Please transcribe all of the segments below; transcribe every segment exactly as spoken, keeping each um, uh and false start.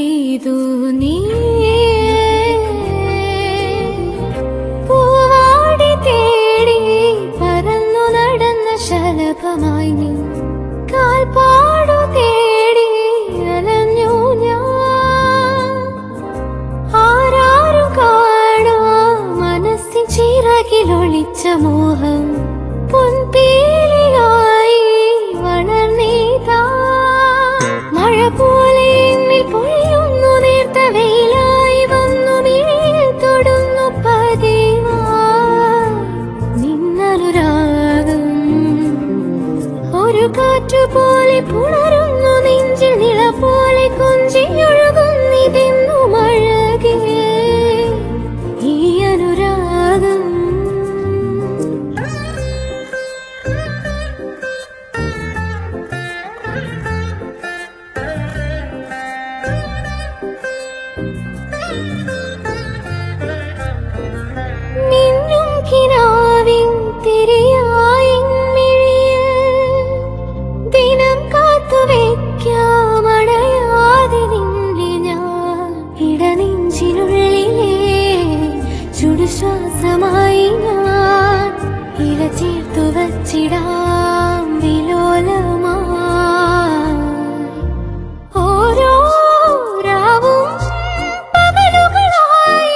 പെയ്തു നീ പൂവാടി തേടി പറന്നു നടന്ന ശലഭമായി നീ കാൽപ്പാടു തേടി അലഞ്ഞു ഞാൻ ആരാരും കാണാ മനസ്സിൻ ചിറകിലൊളിച്ച മോഹം പൊൻപീലിയായി വളർന്നീതാ മഴ പോലെ എന്നിൽ പൊഴിയുന്നു നേർത്ത വെയിലായി വന്നു മിഴിയിൽ തൊടുന്നു പതിവായി നിന്നനുരാഗം ഒരു കാറ്റുപോലെ പുണരുന്നു നെഞ്ചിൽ നിള പോലെ കൊഞ്ചിയൊഴുകുന്നിതെന്നു മഴകേ ഈ അനുരാഗം മിന്നും കിനാവിൻ തിരിയായി മിഴിയിൽ ദിനം കാത്തുവെക്കാമണയാതെ നിന്നെ ഞാൻ ഇടനെഞ്ചിനുള്ളിലെ ചുടുശ്വാസമായി ഞാൻ ഇല ചേർത്തു വച്ചിടാം വിലോലമായി ഓരോ രാവും പകലുകളായി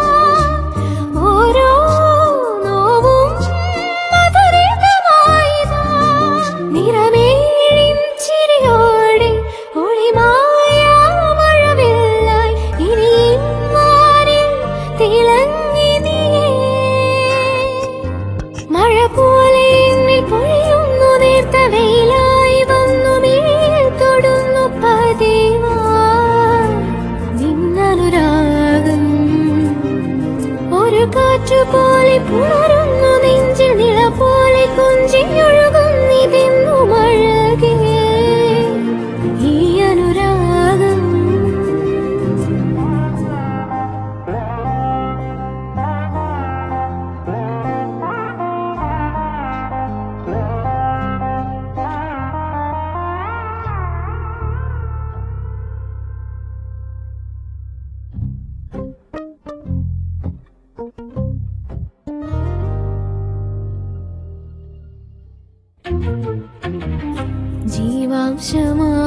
ഓരോ നോവും മധുരിതമായി നിറമേഴിൻ ചിരിയോടെ ഒളിമായ മഴവില്ലായി ഇനി വാനിൽ തിളങ്ങി നീയേ മഴ പോലെ എന്നിൽ പൊഴിയുന്നു നേർത്ത വെയിലായി വന്നു മിഴിയിൽ തൊടുന്നു പതിവായി നിന്നനുരാഗം ഒരു കാറ്റുപോലെ പുണരുന്നു നെഞ്ചിൽ നിള പോലെ കൊഞ്ചിയൊഴുകുന്നിതെന്നു മഴകേ ഈ അനുരാഗം ജീവാംശമായി